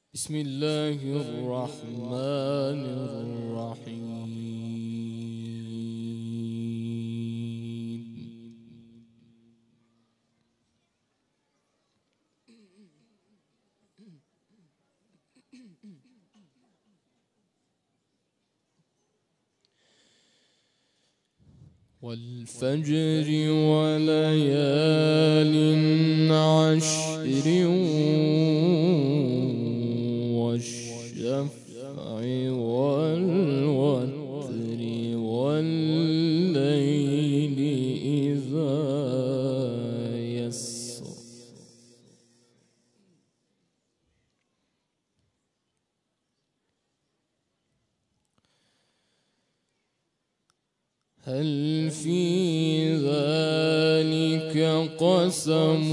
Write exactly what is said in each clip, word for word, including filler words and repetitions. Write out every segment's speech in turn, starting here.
بسم الله الرحمن الرحيم. والفجر وليال عشر والشفع والوتر والليل إذا يسر. هل في ذلك قسم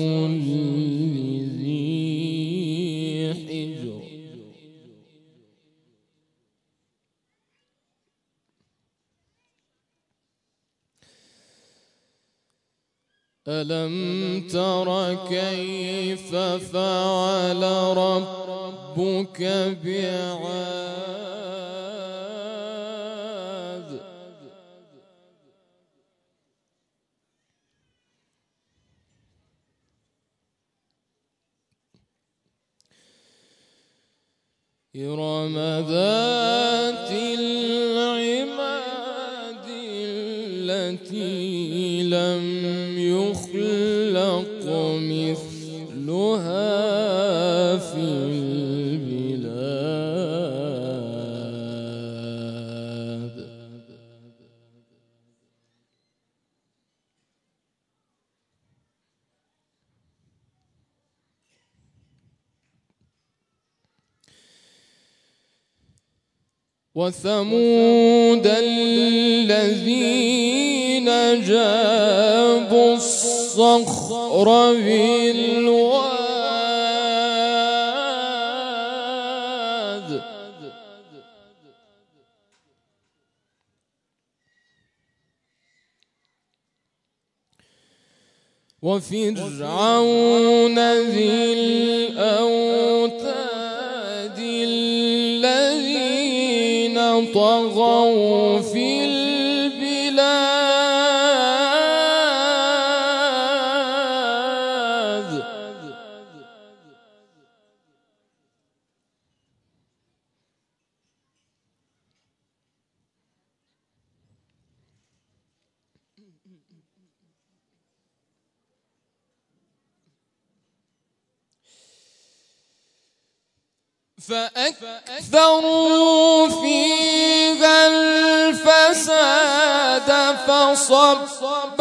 لذي حجر؟ ألم تر كيف فعل ربك بعاد؟ إرم ذات العماد التي لم يخلق مثلها في البلاد. وثمود الذين جابوا الصخر بالواد. وفرعون ذي الأوتاد الذين طغوا في البلاد. فأكثروا فيها الفساد فصب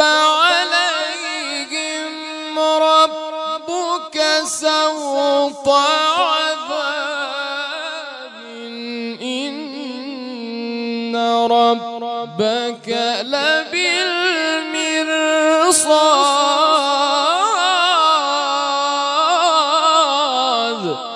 عليهم ربك سوط عذاب إن ربك لبالمرصاد.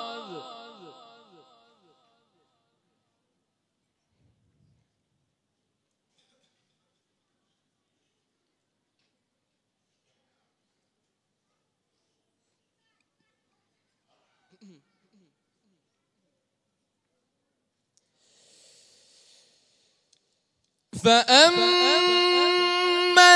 فأما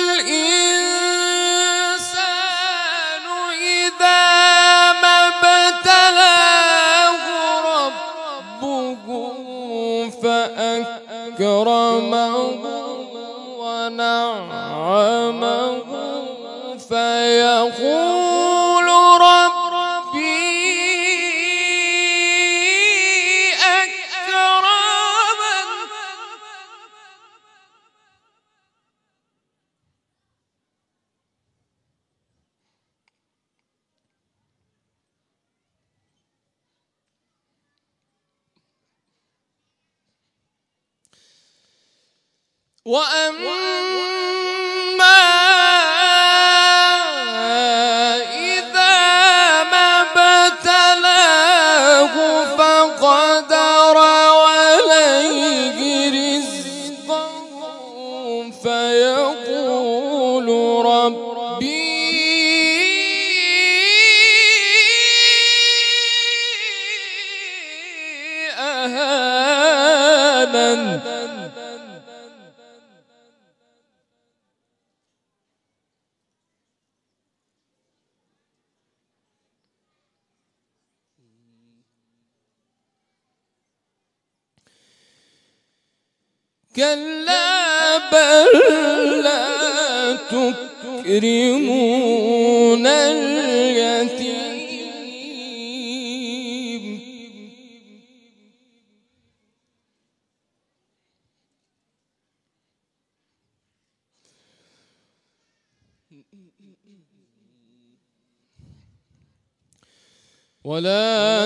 الإنسان إذا ما ابتلاه ربه فأكرمه ونعمه فيقول ربي أكرمن. وأما إذا ما ابتلاه فقدر عليه رزقه فيقول ربي كلا بل لا تكرمون اليتيم ولا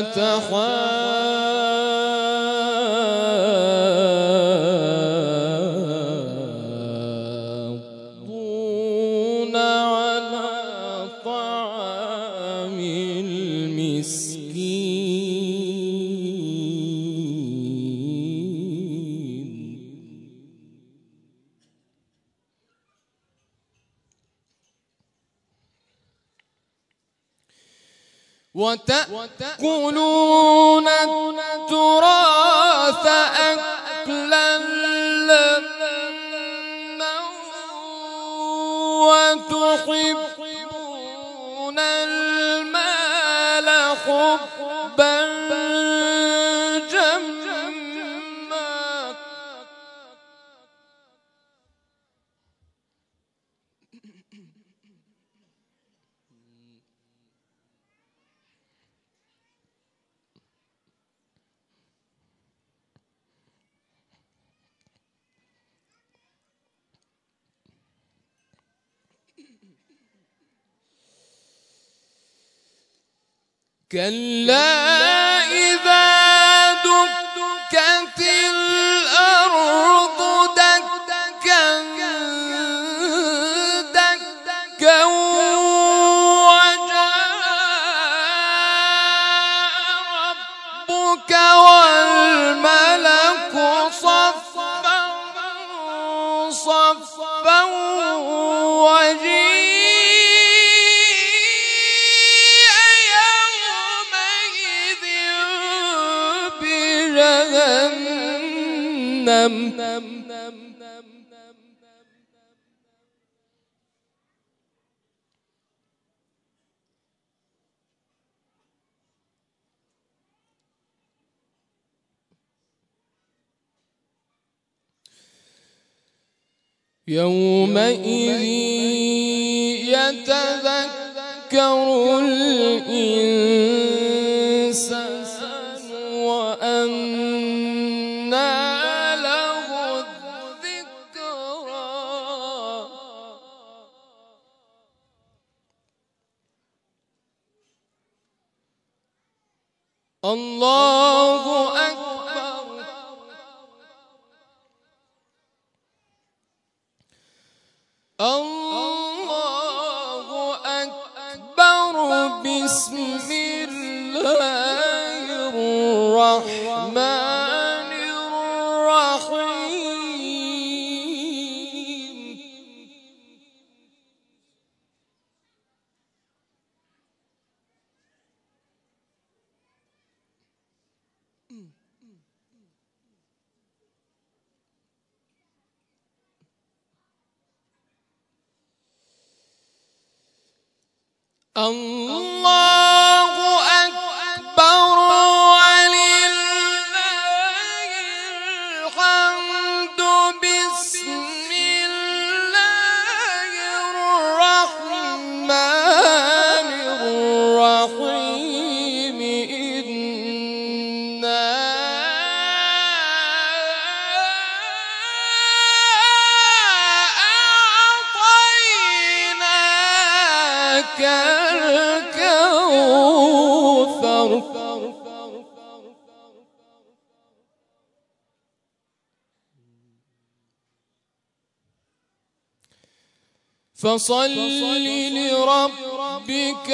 تحاضون على طعام المسكين وتأكلون التراث أكلا لما وتحبون المال حبا جما كلا إذا دكت الأرض دكا دكا وجاء ربك والملك صفا صفا وجيء يومئذ يتذكر الإنسان وأنى له الذكرى الله أكبر الله أكبر بسم الله الرحمن الرحيم الله أكبر ولله الحمد بسم الله الرحمن الرحيم إنا أعطيناك فصل لربك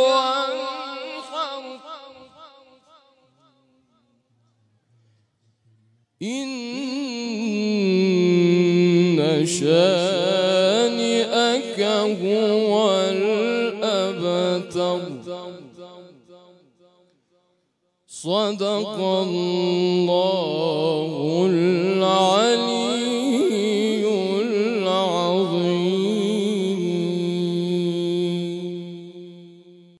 وانحر إن شانئك هو الأبتر صدق الله